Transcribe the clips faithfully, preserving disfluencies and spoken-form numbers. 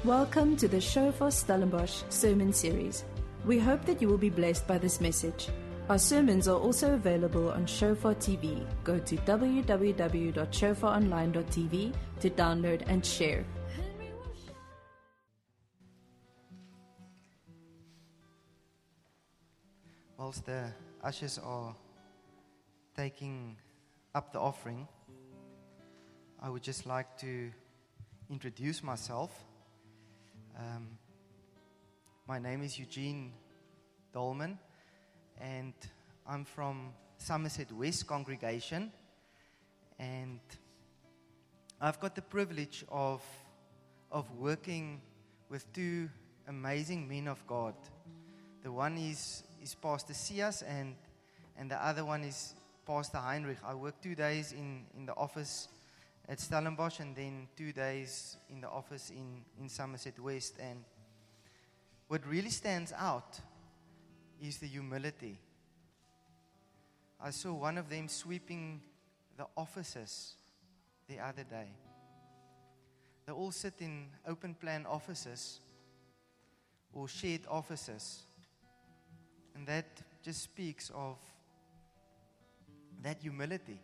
Welcome to the Shofar Stellenbosch sermon series. We hope that you will be blessed by this message. Our sermons are also available on Shofar T V. Go to w w w dot shofar online dot t v to download and share. Whilst the ushers are taking up the offering, I would just like to introduce myself. Um, my name is Eugene Dolman, and I'm from Somerset West congregation, and I've got the privilege of of working with two amazing men of God. The one is is Pastor Sias, and and the other one is Pastor Heinrich. I work two days in, in the office at Stellenbosch and then two days in the office in, in Somerset West. And what really stands out is the humility. I saw one of them sweeping the offices the other day. They all sit in open plan offices or shared offices. And that just speaks of that humility.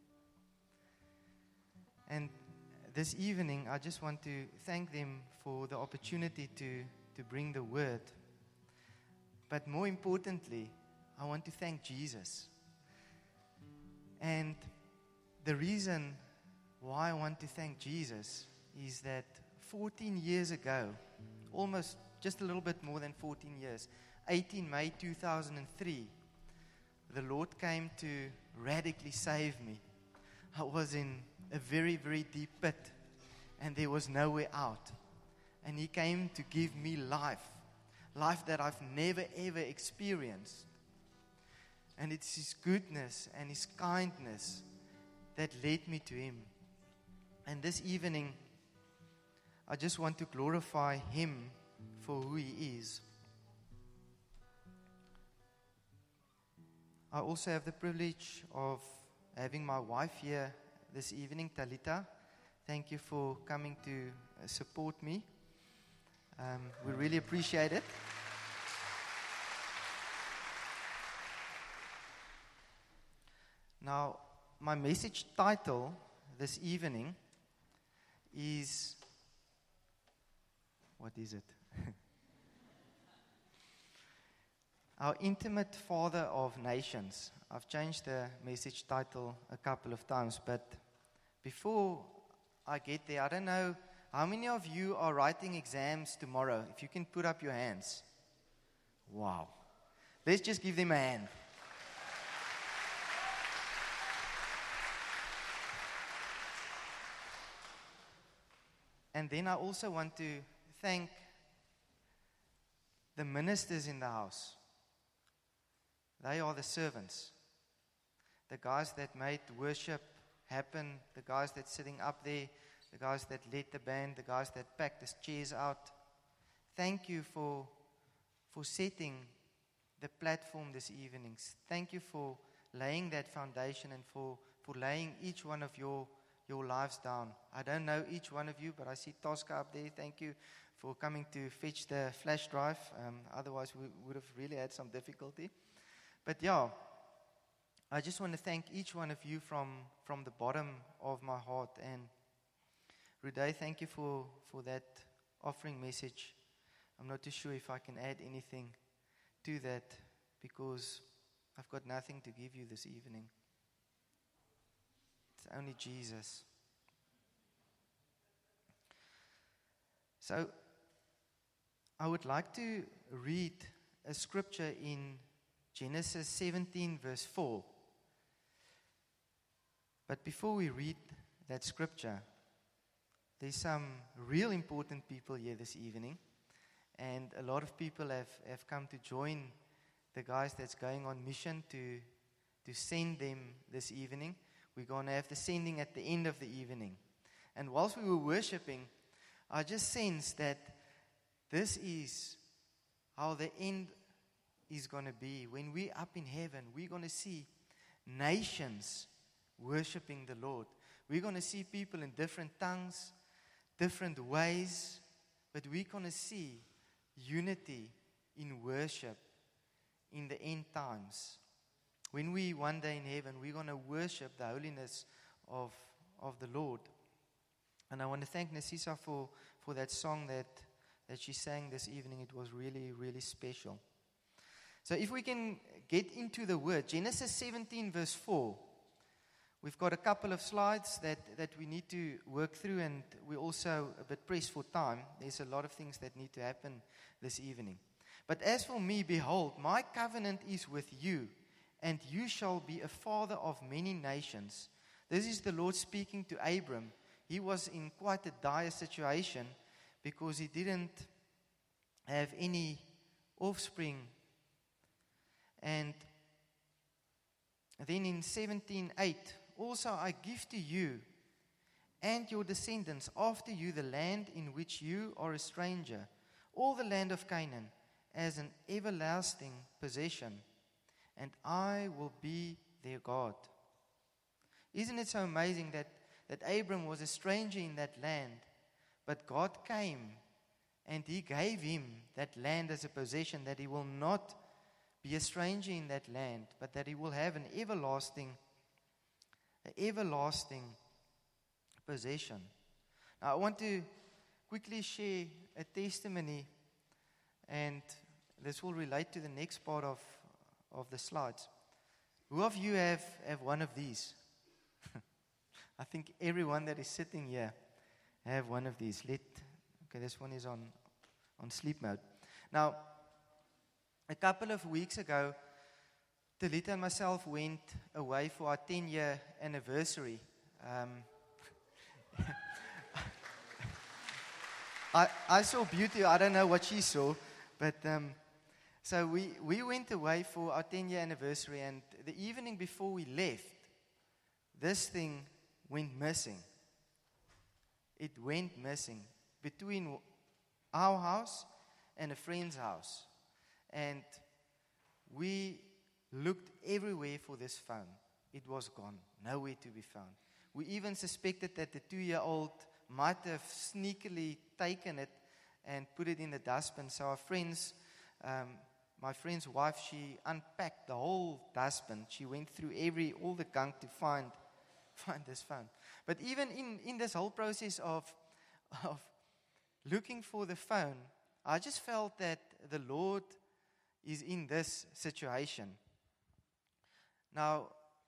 And this evening, I just want to thank them for the opportunity to, to bring the word. But more importantly, I want to thank Jesus. And the reason why I want to thank Jesus is that fourteen years ago, almost just a little bit more than fourteen years, eighteenth of May two thousand three, the Lord came to radically save me. I was in a very, very deep pit, and there was no way out. And He came to give me life, life that I've never, ever experienced. And it's His goodness and His kindness that led me to Him. And this evening, I just want to glorify Him for who He is. I also have the privilege of having my wife here this evening, Talita. Thank you for coming to uh, support me. Um, we really appreciate it. Now, my message title this evening is, what is it? Our Intimate Father of Nations. I've changed the message title a couple of times, but before I get there, I don't know how many of you are writing exams tomorrow. If you can put up your hands. Wow. Let's just give them a hand. And then I also want to thank the ministers in the house. They are the servants, the guys that made worship happen, the guys that sitting up there, the guys that led the band, the guys that packed the chairs out. Thank you for, for setting the platform this evening. Thank you for laying that foundation and for, for laying each one of your, your lives down. I don't know each one of you, but I see Tosca up there. Thank you for coming to fetch the flash drive. Um, otherwise, we would have really had some difficulty. But yeah, I just want to thank each one of you from, from the bottom of my heart. And Ruday, thank you for, for that offering message. I'm not too sure if I can add anything to that because I've got nothing to give you this evening. It's only Jesus. So I would like to read a scripture in Genesis seventeen, verse four. But before we read that scripture, there's some real important people here this evening. And a lot of people have, have come to join the guys that's going on mission to, to send them this evening. We're going to have the sending at the end of the evening. And whilst we were worshiping, I just sensed that this is how the end is going to be. When we're up in heaven, we're going to see nations worshiping the Lord. We're going to see people in different tongues, different ways, but we're going to see unity in worship in the end times. When we one day in heaven, we're going to worship the holiness of, of the Lord. And I want to thank Nasisa for, for that song that, that she sang this evening. It was really, really special. So if we can get into the word, Genesis seventeen verse four. We've got a couple of slides that, that we need to work through, and we're also a bit pressed for time. There's a lot of things that need to happen this evening. But as for me, behold, my covenant is with you, and you shall be a father of many nations. This is the Lord speaking to Abram. He was in quite a dire situation because he didn't have any offspring. And then in seventeen eight, also I give to you and your descendants after you the land in which you are a stranger, all the land of Canaan, as an everlasting possession, and I will be their God. Isn't it so amazing that, that Abram was a stranger in that land, but God came and He gave him that land as a possession, that he will not be a stranger in that land, but that he will have an everlasting, an everlasting possession. Now, I want to quickly share a testimony, and this will relate to the next part of, of the slides. Who of you have, have one of these? I think everyone that is sitting here have one of these. Let okay, this one is on, on sleep mode. Now, a couple of weeks ago, Talita and myself went away for our ten-year anniversary. Um, I, I saw beauty. I don't know what she saw, but um, so we, we went away for our ten-year anniversary, and the evening before we left, this thing went missing. It went missing between our house and a friend's house. And we looked everywhere for this phone. It was gone, nowhere to be found. We even suspected that the two-year-old might have sneakily taken it and put it in the dustbin. So our friends, um, my friend's wife, she unpacked the whole dustbin. She went through every all the gunk to find find this phone. But even in, in this whole process of of looking for the phone, I just felt that the Lord is in this situation. Now,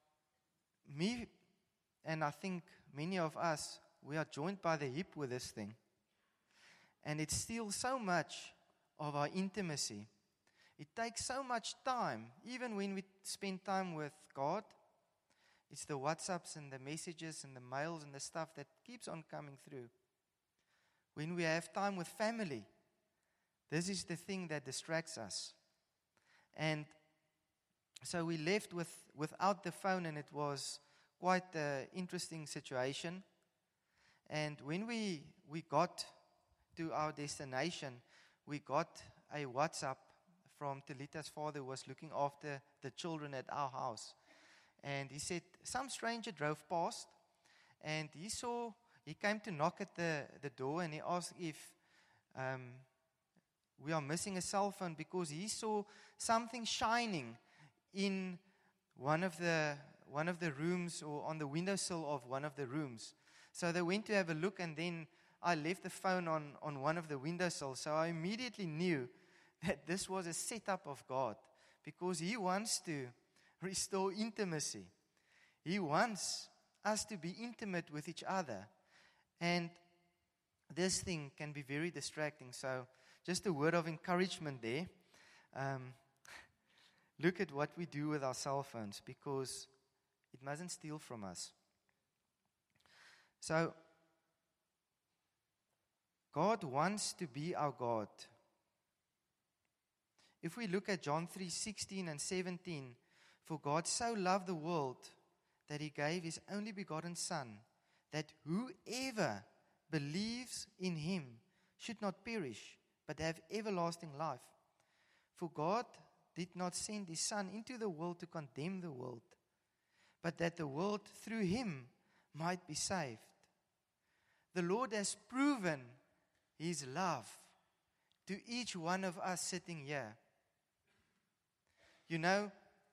me and I think many of us, we are joined by the hip with this thing. And it steals so much of our intimacy. It takes so much time, even when we spend time with God. It's the WhatsApps and the messages and the mails and the stuff that keeps on coming through. When we have time with family, this is the thing that distracts us. And so we left with without the phone, and it was quite an interesting situation. And when we, we got to our destination, we got a WhatsApp from Talita's father, who was looking after the children at our house. And he said, some stranger drove past, and he saw, he came to knock at the, the door, and he asked if um, we are missing a cell phone, because he saw something shining in one of the one of the rooms, or on the windowsill of one of the rooms. So they went to have a look, and then I left the phone on, on one of the windowsills. So I immediately knew that this was a setup of God, because He wants to restore intimacy. He wants us to be intimate with each other. And this thing can be very distracting. So just a word of encouragement there. Um, look at what we do with our cell phones, because it mustn't steal from us. So, God wants to be our God. If we look at John three sixteen and seventeen, for God so loved the world that He gave His only begotten Son, that whoever believes in Him should not perish, but have everlasting life. For God did not send His Son into the world to condemn the world, but that the world through Him might be saved. The Lord has proven His love to each one of us sitting here. You know,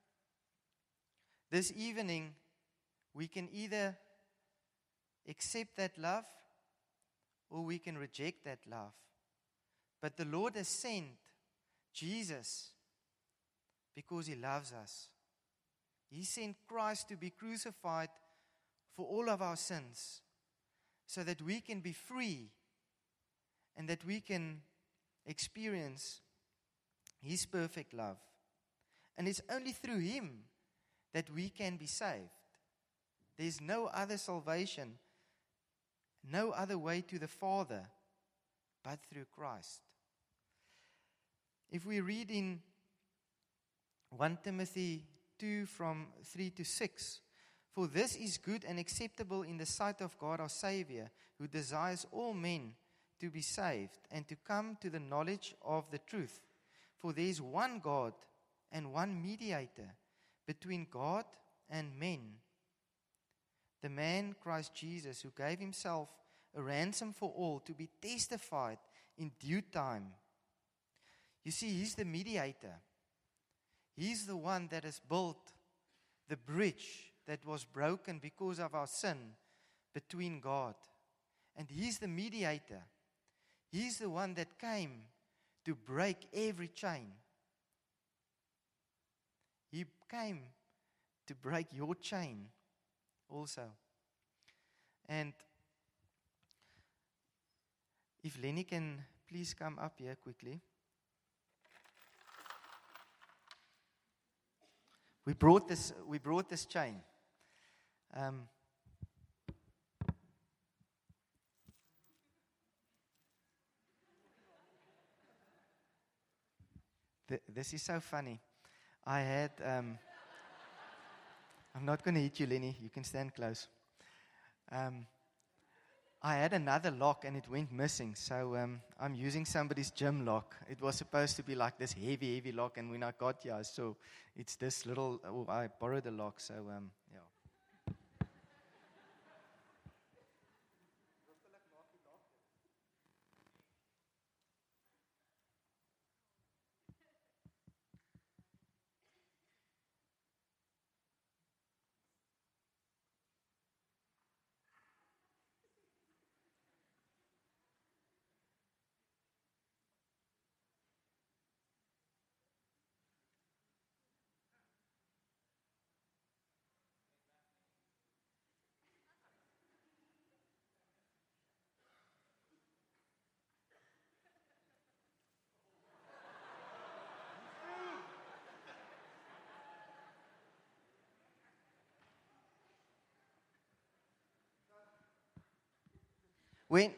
this evening, we can either accept that love or we can reject that love. But the Lord has sent Jesus because He loves us. He sent Christ to be crucified for all of our sins so that we can be free and that we can experience His perfect love. And it's only through Him that we can be saved. There's no other salvation, no other way to the Father but through Christ. If we read in First Timothy two from three to six, for this is good and acceptable in the sight of God our Savior, who desires all men to be saved and to come to the knowledge of the truth. For there is one God and one mediator between God and men, the man Christ Jesus, who gave Himself a ransom for all, to be testified in due time. You see, He's the mediator. He's the one that has built the bridge that was broken because of our sin between God. And He's the mediator. He's the one that came to break every chain. He came to break your chain also. And if Lenny can please come up here quickly. We brought this. We brought this chain. Um, th- this is so funny. I had. Um, I'm not going to hit you, Lenny. You can stand close. Um, I had another lock and it went missing, so um, I'm using somebody's gym lock. It was supposed to be like this heavy, heavy lock, and when I got here, so it's this little. Oh, I borrowed a lock, so um, yeah. When,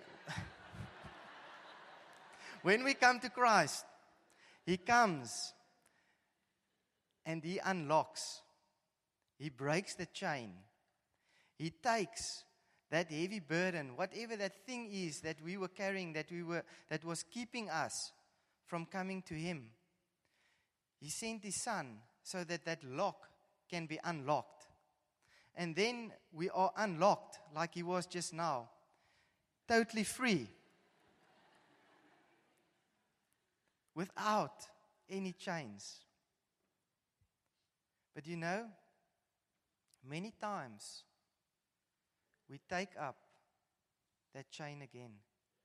when we come to Christ, He comes and He unlocks. He breaks the chain. He takes that heavy burden, whatever that thing is that we were carrying, that we were that was keeping us from coming to Him. He sent His Son so that that lock can be unlocked. And then we are unlocked like He was just now. Totally free. Without any chains. But you know, many times we take up that chain again.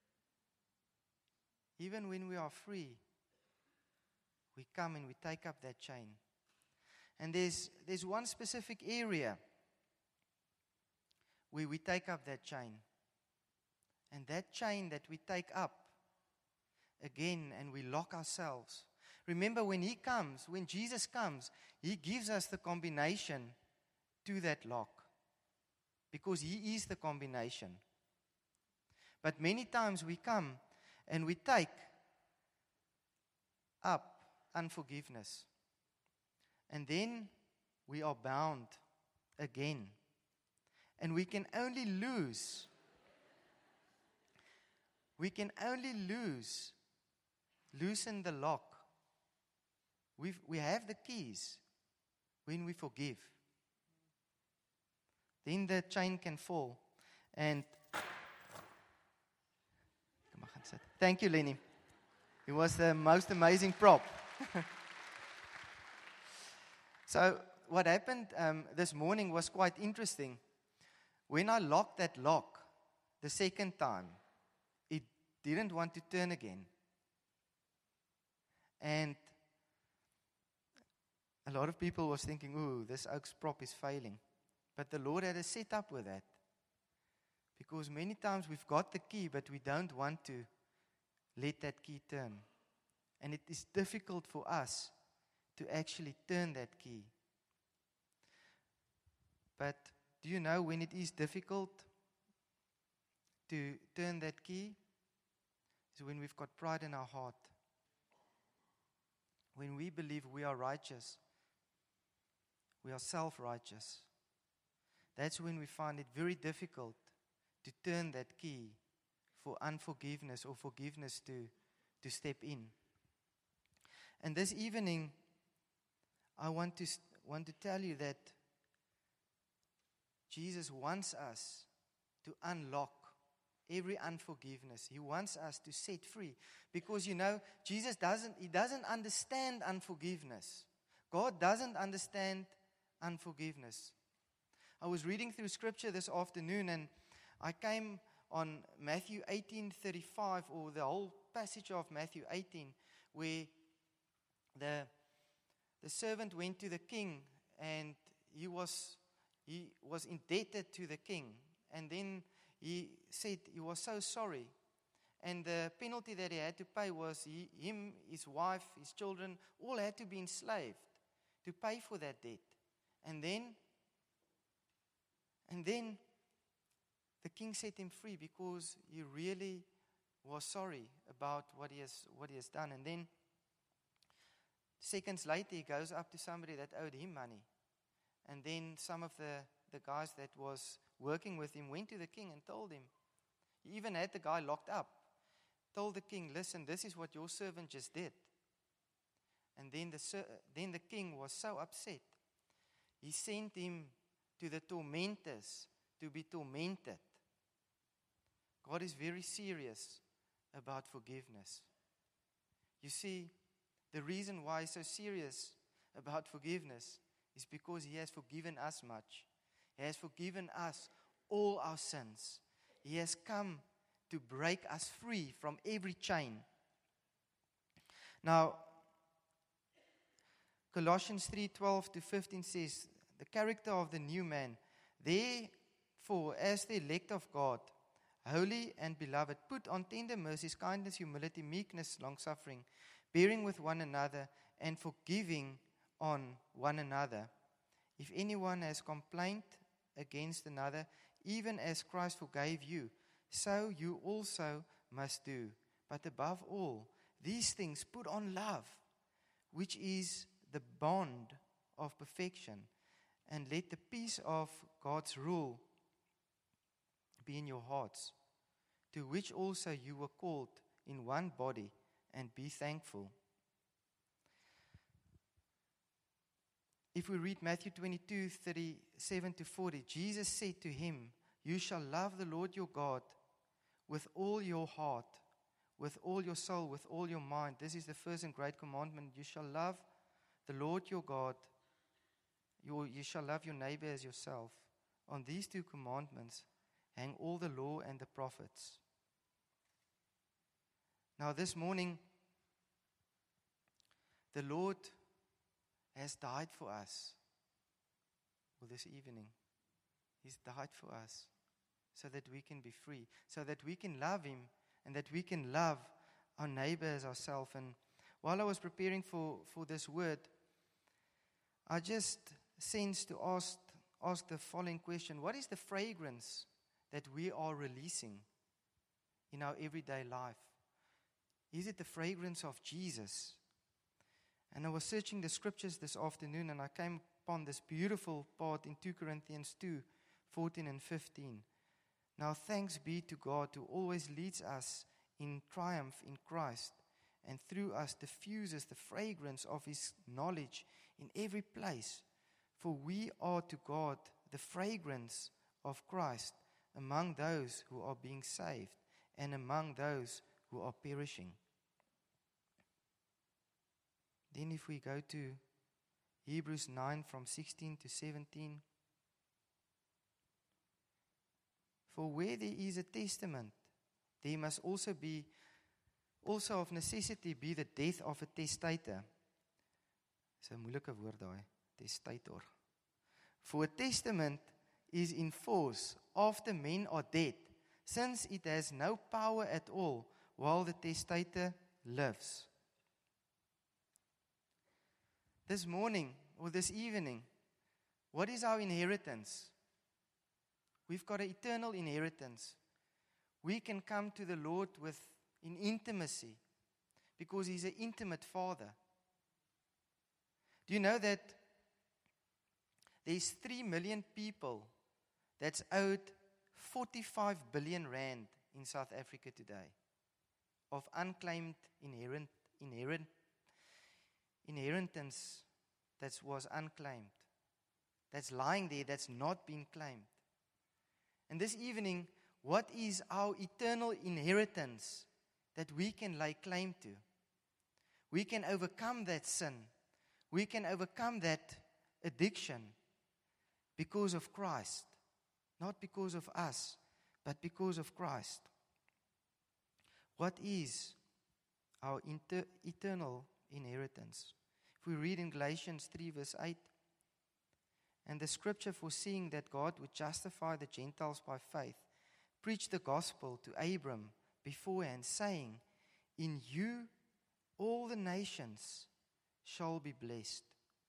Even when we are free, we come and we take up that chain. And there's there's one specific area where we take up that chain. And that chain that we take up again and we lock ourselves. Remember, when He comes, when Jesus comes, He gives us the combination to that lock. Because He is the combination. But many times we come and we take up unforgiveness. And then we are bound again. And we can only lose We can only lose, loosen the lock. We've, we have the keys when we forgive. Then the chain can fall. And, kom maar gaan sit. Thank you, Lenny. It was the most amazing prop. So what happened um, this morning was quite interesting. When I locked that lock the second time, it didn't want to turn again. And a lot of people was thinking, ooh, this Oaks prop is failing. But the Lord had a setup with that. Because many times we've got the key, but we don't want to let that key turn. And it is difficult for us to actually turn that key. But do you know when it is difficult to turn that key? It's when we've got pride in our heart. When we believe we are righteous, we are self-righteous. That's when we find it very difficult to turn that key for unforgiveness or forgiveness to, to step in. And this evening, I want to, want to tell you that Jesus wants us to unlock every unforgiveness. He wants us to set free. Because, you know, Jesus doesn't, he doesn't understand unforgiveness. God doesn't understand unforgiveness. I was reading through scripture this afternoon and I came on Matthew eighteen thirty-five, or the whole passage of Matthew eighteen, where the, the servant went to the king and he was... He was indebted to the king. And then he said he was so sorry. And the penalty that he had to pay was he, him, his wife, his children, all had to be enslaved to pay for that debt. And then, and then the king set him free because he really was sorry about what he has, what he has done. And then seconds later, he goes up to somebody that owed him money. And then some of the, the guys that was working with him went to the king and told him. He even had the guy locked up. Told the king, listen, this is what your servant just did. And then the, then the king was so upset. He sent him to the tormentors to be tormented. God is very serious about forgiveness. You see, the reason why he's so serious about forgiveness is because he has forgiven us much. He has forgiven us all our sins. He has come to break us free from every chain. Now, Colossians three twelve to fifteen says, the character of the new man. Therefore, as the elect of God, holy and beloved, put on tender mercies, kindness, humility, meekness, long-suffering, bearing with one another, and forgiving on one another. If anyone has complaint against another, even as Christ forgave you, so you also must do. But above all, these things put on love, which is the bond of perfection, and let the peace of God's rule be in your hearts, to which also you were called in one body, and be thankful. If we read Matthew twenty-two, thirty-seven to forty, Jesus said to him, you shall love the Lord your God with all your heart, with all your soul, with all your mind. This is the first and great commandment. You shall love the Lord your God. You, you shall love your neighbor as yourself. On these two commandments hang all the law and the prophets. Now this morning, the Lord has died for us. Or this evening, He's died for us so that we can be free, so that we can love Him and that we can love our neighbor as ourselves. And while I was preparing for, for this word, I just sensed to ask, ask the following question. What is the fragrance that we are releasing in our everyday life? Is it the fragrance of Jesus? And I was searching the scriptures this afternoon and I came upon this beautiful part in Second Corinthians two, fourteen and fifteen. Now thanks be to God who always leads us in triumph in Christ and through us diffuses the fragrance of His knowledge in every place. For we are to God the fragrance of Christ among those who are being saved and among those who are perishing. Then if we go to Hebrews nine from sixteen to seventeen. For where there is a testament, there must also be, also of necessity be the death of a testator. Dis 'n moeilike woord daai, testator. For a testament is in force after men are dead, since it has no power at all while the testator lives. This morning or this evening, what is our inheritance? We've got an eternal inheritance. We can come to the Lord with in intimacy because He's an intimate Father. Do you know that there's three million people that's owed forty-five billion rand in South Africa today of unclaimed inherent, inherent, inheritance that was unclaimed, that's lying there, that's not been claimed. And this evening, what is our eternal inheritance that we can lay claim to? We can overcome that sin. We can overcome that addiction because of Christ. Not because of us, but because of Christ. What is our inter- eternal inheritance? If we read in Galatians three verse eight, and the scripture foreseeing that God would justify the Gentiles by faith, preached the gospel to Abram beforehand, saying, in you all the nations shall be blessed.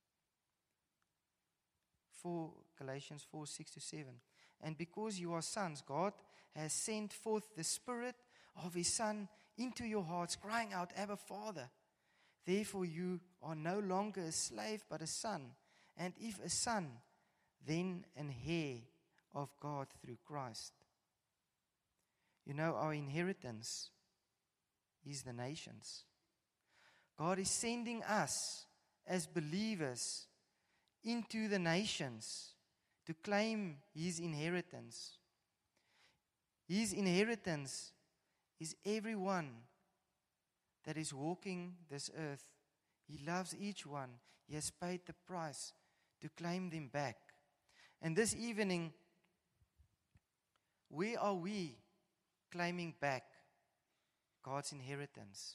For Galatians four, six to seven. And because you are sons, God has sent forth the Spirit of His Son into your hearts, crying out, Abba, Father. Therefore you are no longer a slave, but a son. And if a son, then an heir of God through Christ. You know, our inheritance is the nations. God is sending us as believers into the nations to claim His inheritance. His inheritance is everyone that is walking this earth. He loves each one. He has paid the price to claim them back. And this evening, where are we claiming back God's inheritance?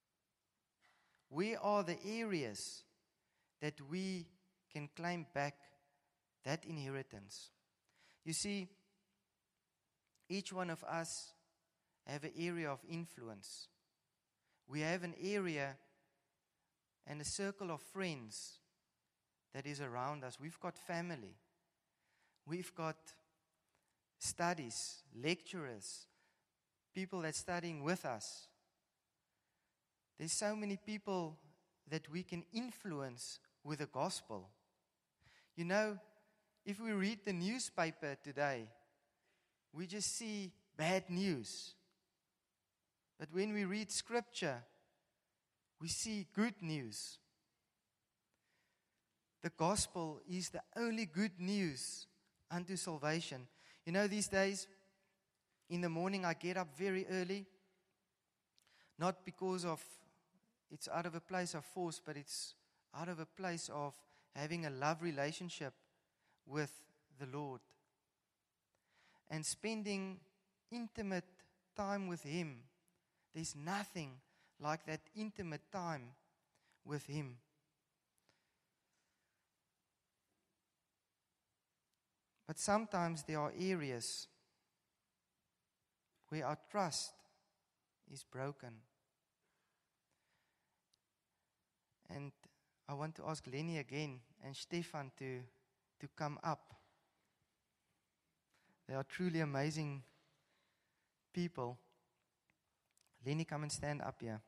Where are the areas that we can claim back that inheritance? You see, each one of us have an area of influence. We have an area and a circle of friends that is around us. We've got family. We've got studies, lecturers, people that are studying with us. There's so many people that we can influence with the gospel. You know, if we read the newspaper today, we just see bad news. But when we read scripture, we see good news. The gospel is the only good news unto salvation. You know, these days, in the morning I get up very early, not because of, it's out of a place of force, but it's out of a place of having a love relationship with the Lord. And spending intimate time with Him. There's nothing like that intimate time with Him. But sometimes there are areas where our trust is broken. And I want to ask Lenny again and Stefan to, to come up. They are truly amazing people. Lenny, come and stand up here.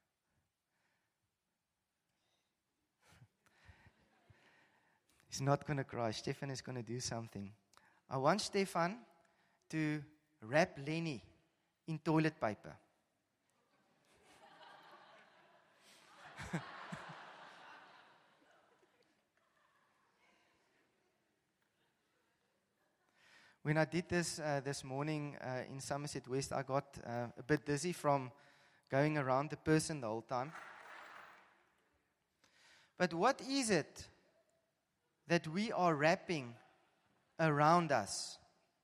He's not going to cry. Stefan is going to do something. I want Stefan to wrap Lenny in toilet paper. When I did this uh, this morning uh, in Somerset West, I got uh, a bit dizzy from going around the person the whole time. But what is it that we are wrapping around us?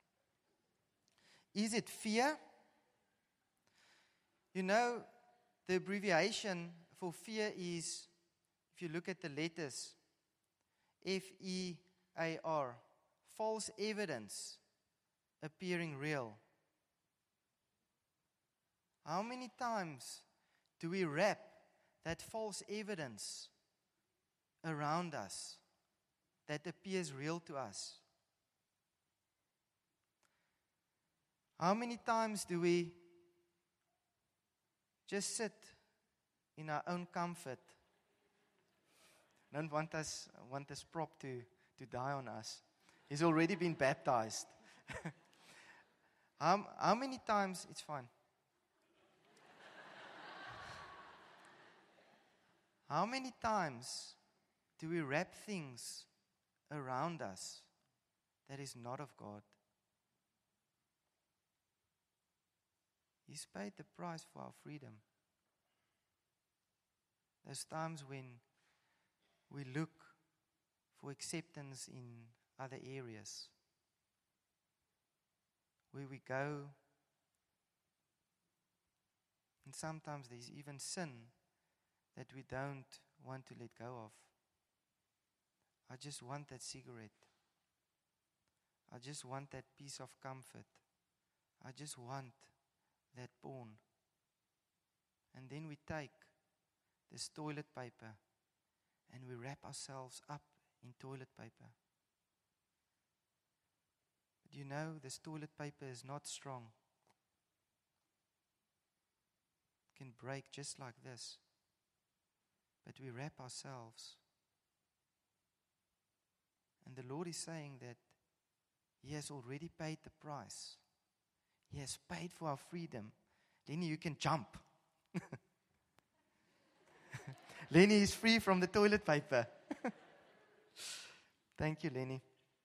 Is it fear? You know, the abbreviation for fear is, if you look at the letters, F E A R, false evidence appearing real. How many times do we wrap that false evidence around us that appears real to us? How many times do we just sit in our own comfort? Don't want us want this prop to, to die on us. He's already been baptized. how, how many times, it's fine. How many times do we wrap things around us that is not of God? He's paid the price for our freedom. There's times when we look for acceptance in other areas, where we go, and sometimes there's even sin that we don't want to let go of. I just want that cigarette. I just want that piece of comfort. I just want that porn. And then we take this toilet paper and we wrap ourselves up in toilet paper. But you know, this toilet paper is not strong. It can break just like this. But we wrap ourselves. And the Lord is saying that He has already paid the price. He has paid for our freedom. Lenny, you can jump. Lenny is free from the toilet paper. Thank you, Lenny.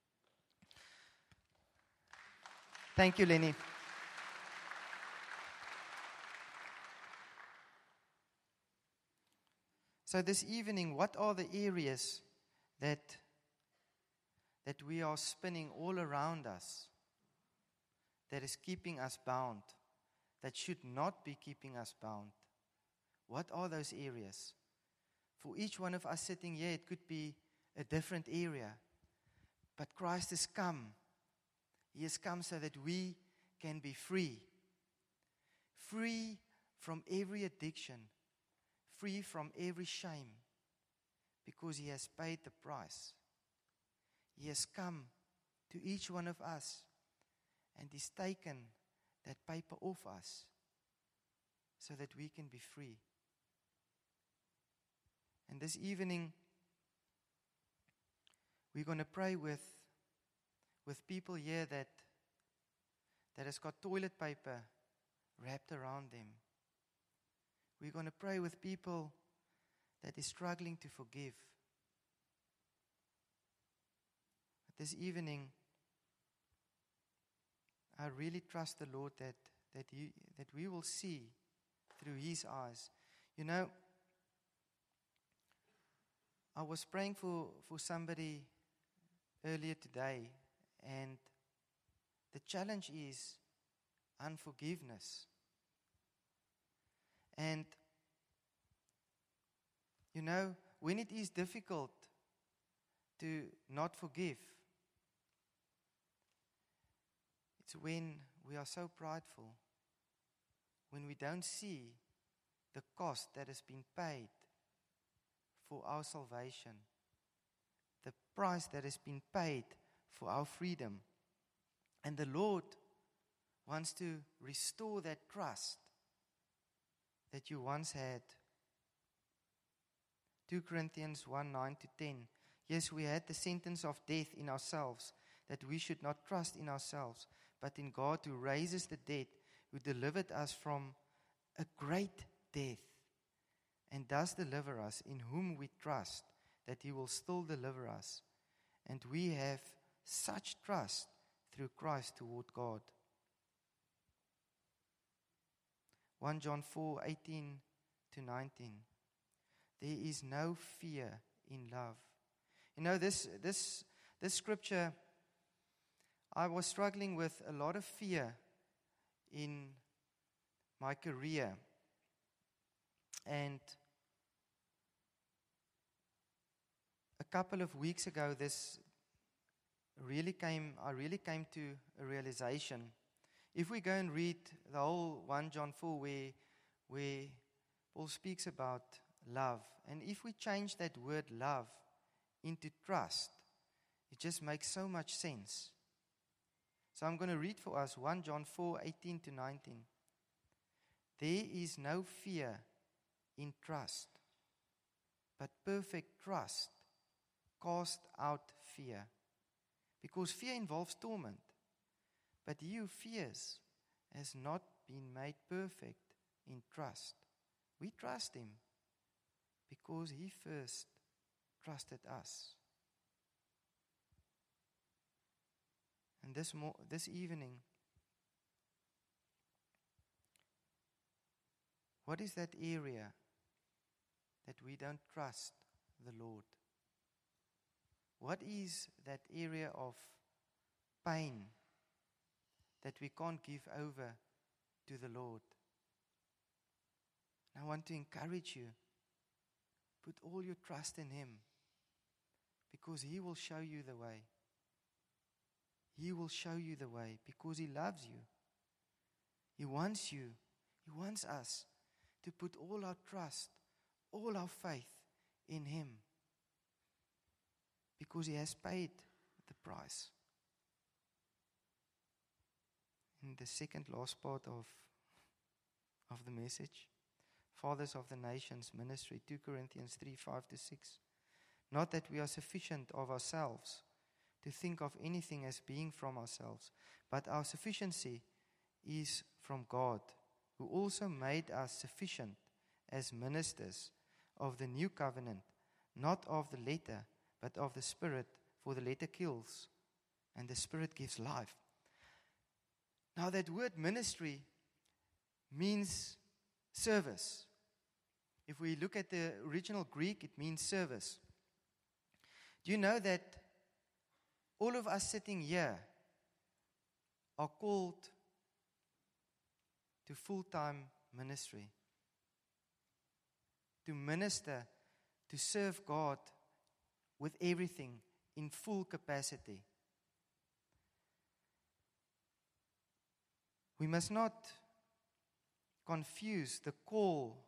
Thank you, Lenny. So this evening, what are the areas that, that we are spinning all around us that is keeping us bound, that should not be keeping us bound? What are those areas? For each one of us sitting here, it could be a different area. But Christ has come. He has come so that we can be free. Free from every addiction. Free from every shame. Because He has paid the price. He has come to each one of us. And He's taken that paper off us. So that we can be free. And this evening, we're going to pray with, with people here that, that has got toilet paper wrapped around them. We're going to pray with people that is struggling to forgive. But this evening, I really trust the Lord that, that, he, that we will see through His eyes. You know, I was praying for, for somebody earlier today, and the challenge is unforgiveness. And, you know, when it is difficult to not forgive, it's when we are so prideful, when we don't see the cost that has been paid for our salvation, the price that has been paid for our freedom. And the Lord wants to restore that trust that you once had. Second Corinthians one, nine to ten. Yes, we had the sentence of death in ourselves, that we should not trust in ourselves, but in God who raises the dead, who delivered us from a great death, and does deliver us, in whom we trust that He will still deliver us. And we have such trust through Christ toward God. First John four, eighteen to nineteen. There is no fear in love. You know, this this this scripture, I was struggling with a lot of fear in my career. And a couple of weeks ago, this really came, I really came to a realization. If we go and read the whole First John four, where, where Paul speaks about love, and if we change that word love into trust, it just makes so much sense. So I'm going to read for us First John four, eighteen to nineteen. There is no fear in trust, but perfect trust casts out fear. Because fear involves torment. But he who fears has not been made perfect in trust. We trust him because he first trusted us. And this mo- this evening, what is that area that we don't trust the Lord? What is that area of pain that we can't give over to the Lord? And I want to encourage you, put all your trust in him, because he will show you the way. He will show you the way because he loves you. He wants you, he wants us to put all our trust, all our faith in him, because he has paid the price. In the second last part of, of the message, Fathers of the Nations Ministry, Second Corinthians three, five to six. Not that we are sufficient of ourselves to think of anything as being from ourselves, but our sufficiency is from God, who also made us sufficient as ministers of the new covenant, not of the letter, but of the Spirit, for the letter kills, and the Spirit gives life. Now that word ministry means service. If we look at the original Greek, it means service. Do you know that all of us sitting here are called to full-time ministry? To minister, to serve God with everything in full capacity. We must not confuse the call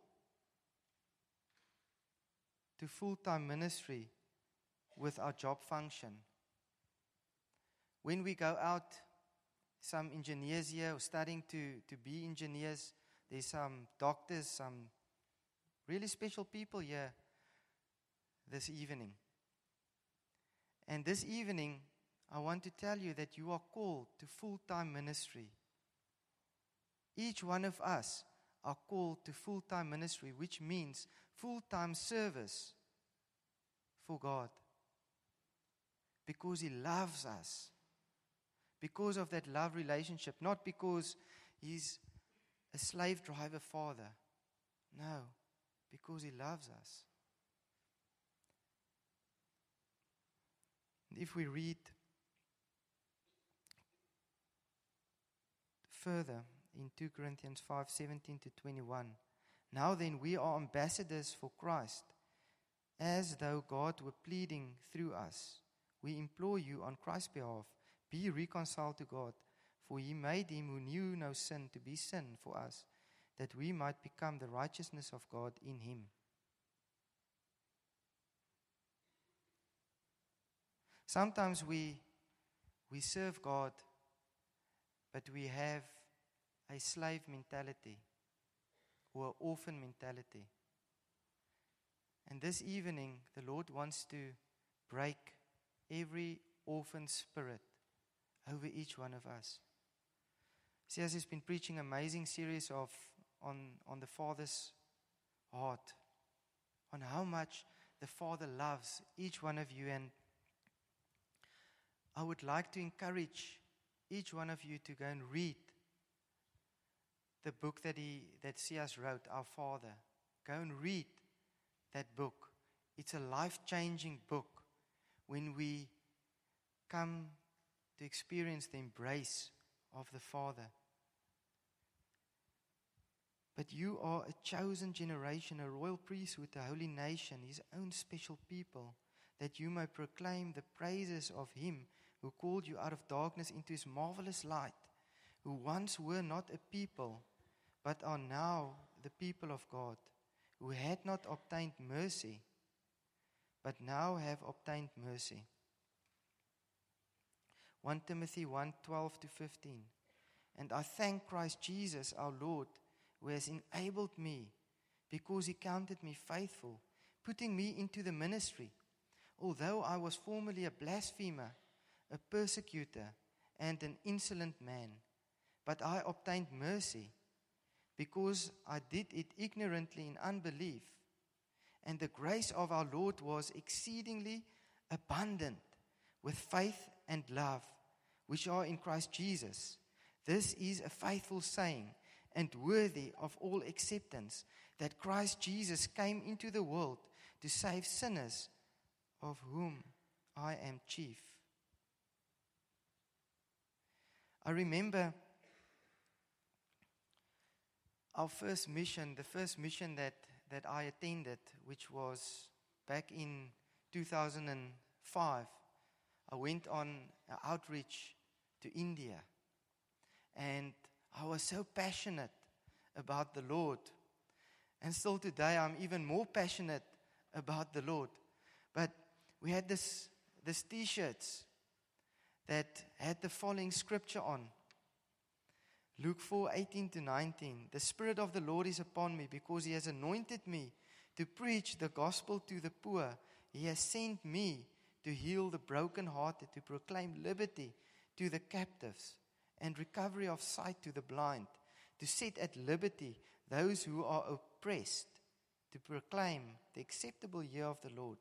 to full-time ministry with our job function. When we go out, some engineers here are studying to, to be engineers. There's some doctors, some really special people here this evening. And this evening, I want to tell you that you are called to full-time ministry. Each one of us are called to full-time ministry, which means full-time service for God. Because he loves us. Because of that love relationship. Not because he's a slave driver father. No, because he loves us. If we read further in Second Corinthians five, seventeen to twenty-one, now then we are ambassadors for Christ, as though God were pleading through us. We implore you on Christ's behalf, be reconciled to God, for he made him who knew no sin to be sin for us, that we might become the righteousness of God in him. Sometimes we we serve God, but we have a slave mentality or an orphan mentality. And this evening, the Lord wants to break every orphan spirit over each one of us. C S has been preaching an amazing series of on, on the Father's heart, on how much the Father loves each one of you. And I would like to encourage each one of you to go and read the book that he that C S wrote, Our Father. Go and read that book. It's a life-changing book when we come to experience the embrace of the Father. But you are a chosen generation, a royal priesthood, a holy nation, His own special people, that you may proclaim the praises of Him who called you out of darkness into His marvelous light, who once were not a people, but are now the people of God, who had not obtained mercy, but now have obtained mercy. First Timothy one, twelve to fifteen. And I thank Christ Jesus our Lord, who has enabled me, because He counted me faithful, putting me into the ministry, although I was formerly a blasphemer, a persecutor, and an insolent man. But I obtained mercy, because I did it ignorantly in unbelief. And the grace of our Lord was exceedingly abundant with faith and love, which are in Christ Jesus. This is a faithful saying and worthy of all acceptance, that Christ Jesus came into the world to save sinners, of whom I am chief. I remember our first mission, the first mission that, that I attended, which was back in two thousand five. I went on an outreach to India, and I was so passionate about the Lord. And still today, I'm even more passionate about the Lord. But we had this, this T-shirts that had the following scripture on. Luke four, eighteen to nineteen. The Spirit of the Lord is upon me, because He has anointed me to preach the gospel to the poor. He has sent me to heal the brokenhearted, to proclaim liberty to the captives, and recovery of sight to the blind, to set at liberty those who are oppressed, to proclaim the acceptable year of the Lord.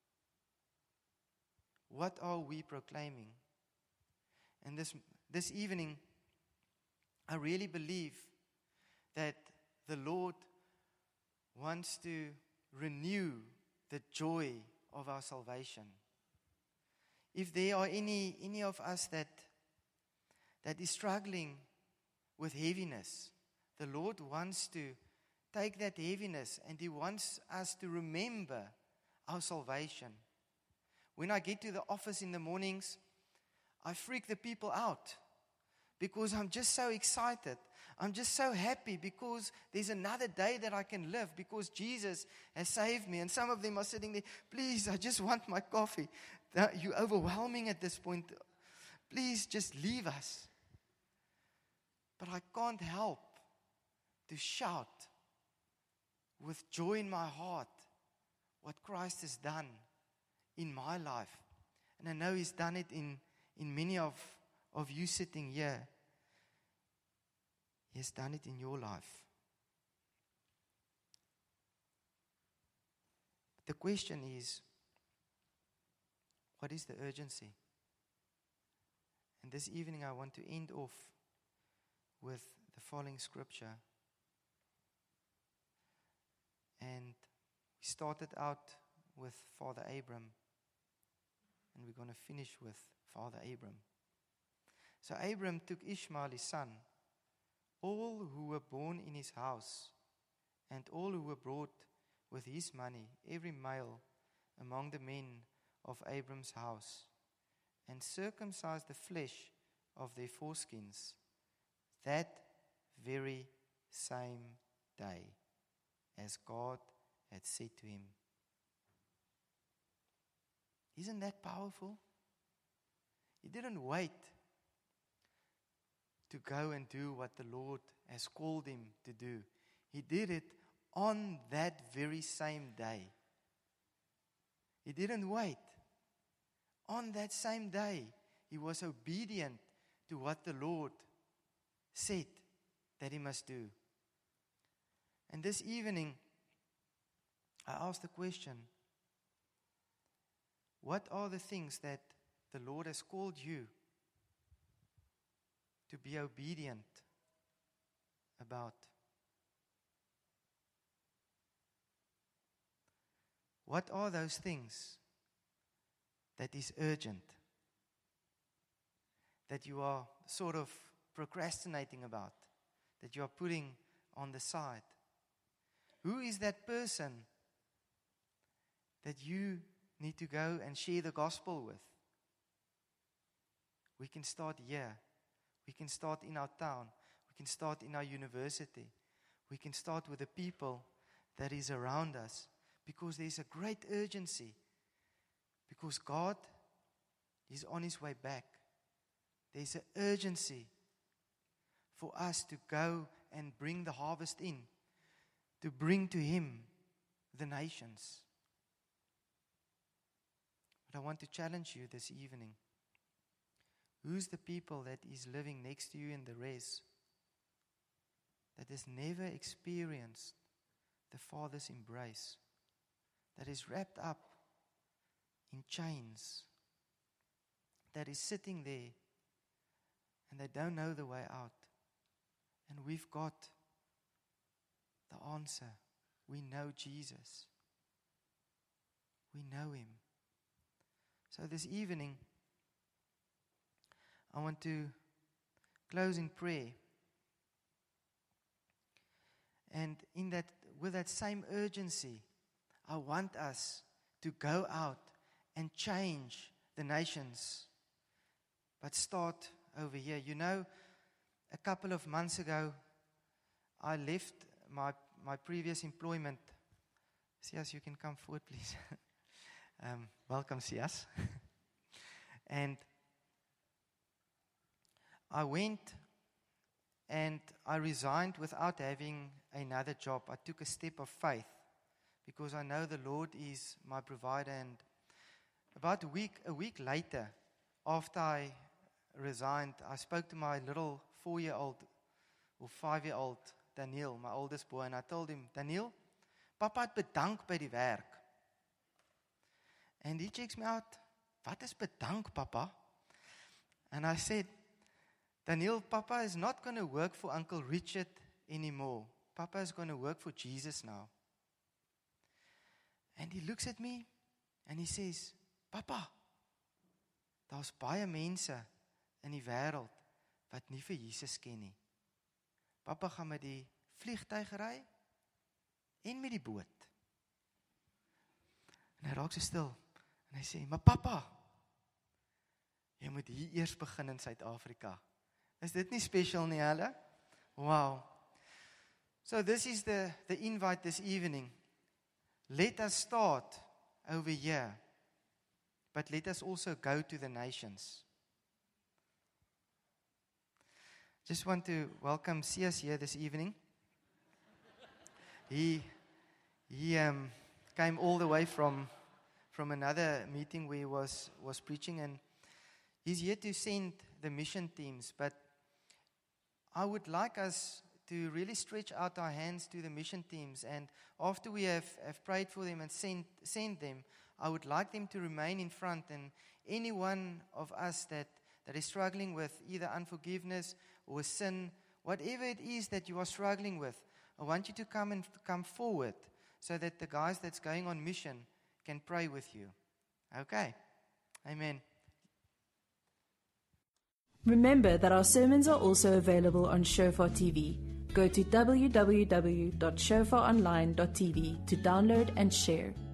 What are we proclaiming? And this, this evening, I really believe that the Lord wants to renew the joy of our salvation. If there are any, any of us that, that is struggling with heaviness, the Lord wants to take that heaviness, and He wants us to remember our salvation. When I get to the office in the mornings, I freak the people out, because I'm just so excited. I'm just so happy because there's another day that I can live, because Jesus has saved me. And some of them are sitting there, please, I just want my coffee. You're overwhelming at this point. Please just leave us. But I can't help to shout with joy in my heart what Christ has done in my life. And I know He's done it in, in many of of you sitting here. He has done it in your life. But the question is, what is the urgency? And this evening I want to end off with the following scripture. And we started out with Father Abram, and we're going to finish with Father Abram. So Abram took Ishmael his son, all who were born in his house, and all who were brought with his money, every male among the men of Abram's house, and circumcised the flesh of their foreskins that very same day, as God had said to him. Isn't that powerful? He didn't wait to go and do what the Lord has called him to do. He did it on that very same day. He didn't wait. On that same day, he was obedient to what the Lord said that he must do. And this evening, I asked the question, what are the things that the Lord has called you to be obedient about? What are those things that is urgent, that you are sort of procrastinating about, that you are putting on the side? Who is that person that you need to go and share the gospel with? We can start here. We can start in our town. We can start in our university. We can start with the people that is around us, because there's a great urgency, because God is on His way back. There's an urgency for us to go and bring the harvest in, to bring to Him the nations. But I want to challenge you this evening. Who's the people that is living next to you in the res that has never experienced the Father's embrace, that is wrapped up in chains, that is sitting there and they don't know the way out? And we've got the answer. We know Jesus. We know Him. So this evening, I want to close in prayer. And in that, with that same urgency, I want us to go out and change the nations. But start over here. You know, a couple of months ago, I left my my previous employment. Sias, you can come forward, please. um, welcome, Sias. And I went and I resigned without having another job. I took a step of faith because I know the Lord is my provider. And about a week, a week later, after I resigned, I spoke to my little four-year-old or five-year-old Daniel, my oldest boy, and I told him, Daniel, Papa het bedank by die werk. And he checks me out, wat is bedank, Papa? And I said, Daniel, Papa is not going to work for Uncle Richard anymore. Papa is going to work for Jesus now. And he looks at me and he says, Papa, daar's baie mense in die wêreld wat nie vir Jesus ken nie. Papa gaan met die vliegtuig ry en met die boot. En hy raak so stil en hy sê, maar Papa, jy moet hier eers begin in Suid-Afrika. Is dit nie special nie, hulle? Wow. So this is the, the invite this evening. Let us start over here, but let us also go to the nations. Just want to welcome Sias here this evening. He he um, came all the way from from another meeting where he was was preaching, and he's here to send the mission teams. But I would like us to really stretch out our hands to the mission teams, and after we have, have prayed for them and sent sent them, I would like them to remain in front, and any one of us that, that is struggling with either unforgiveness or sin, whatever it is that you are struggling with, I want you to come and come forward so that the guys that's going on mission can pray with you. Okay? Amen. Remember that our sermons are also available on Shofar T V. Go to w w w dot shofar online dot t v to download and share.